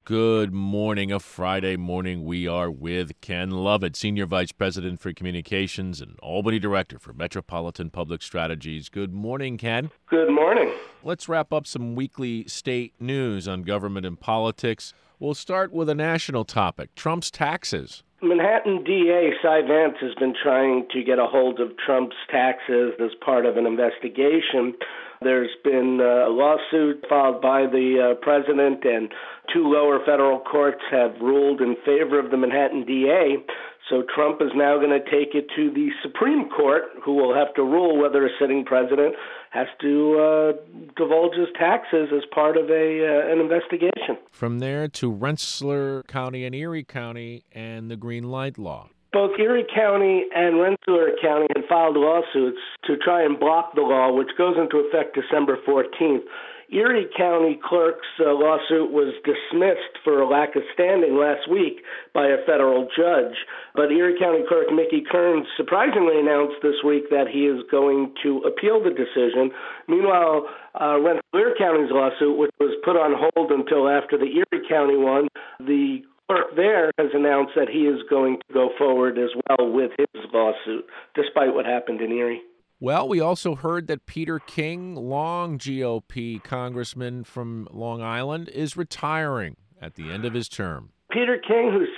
Good morning. A Friday morning. We are with Ken Lovett, Senior Vice President for Communications and Albany Director for Metropolitan Public Strategies. Good morning, Ken. Good morning. Let's wrap up some weekly state news on government and politics. We'll start with a national topic, Trump's taxes. Manhattan DA Cy Vance has been trying to get a hold of Trump's taxes as part of an investigation. There's been a lawsuit filed by the president, and two lower federal courts have ruled in favor of the Manhattan DA. So Trump is now going to take it to the Supreme Court, who will have to rule whether a sitting president has to divulge his taxes as part of an investigation. From there to Rensselaer County and Erie County and the Green Light Law. Both Erie County and Rensselaer County had filed lawsuits to try and block the law, which goes into effect December 14th. Erie County clerk's lawsuit was dismissed for a lack of standing last week by a federal judge. But Erie County Clerk Mickey Kearns surprisingly announced this week that he is going to appeal the decision. Meanwhile, Rensselaer County's lawsuit, which was put on hold until after the Erie County one, the clerk there has announced that he is going to go forward as well with his lawsuit, despite what happened in Erie. Well, we also heard that Peter King, long GOP congressman from Long Island, is retiring at the end of his term. Peter King, who's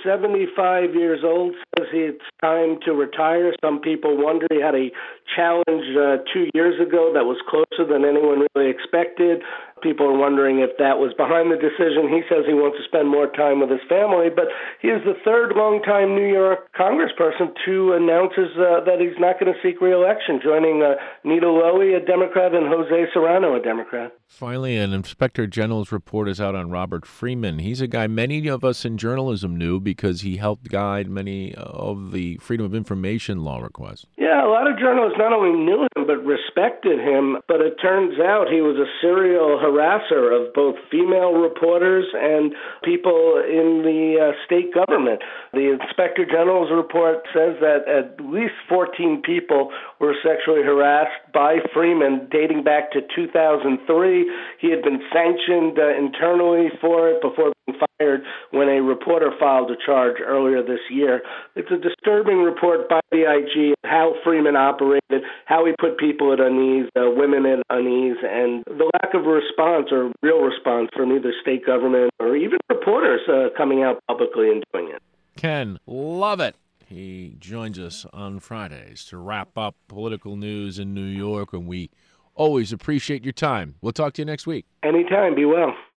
75 years old, says it's time to retire. Some people wonder. He had a challenge 2 years ago that was closer than anyone really expected. People are wondering if that was behind the decision. He says he wants to spend more time with his family, but he is the third longtime New York congressperson to announce that he's not going to seek re-election, joining Nita Lowey, a Democrat, and Jose Serrano, a Democrat. Finally, an Inspector General's report is out on Robert Freeman. He's a guy many of us in journalism knew because he helped guide many of the Freedom of Information law requests. Yeah, a lot of journalists not only knew him but respected him, but it turns out he was a serial harasser of both female reporters and people in the state government. The Inspector General's report says that at least 14 people were sexually harassed by Freeman dating back to 2003. He had been sanctioned internally for it before being fired when a reporter filed a charge earlier this year. It's a disturbing report by the IG, how Freeman operated, how he put people at unease, women at unease, and the lack of response or real response from either state government or even reporters coming out publicly and doing it. Ken Lovett. He joins us on Fridays to wrap up political news in New York, and we always appreciate your time. We'll talk to you next week. Anytime. Be well.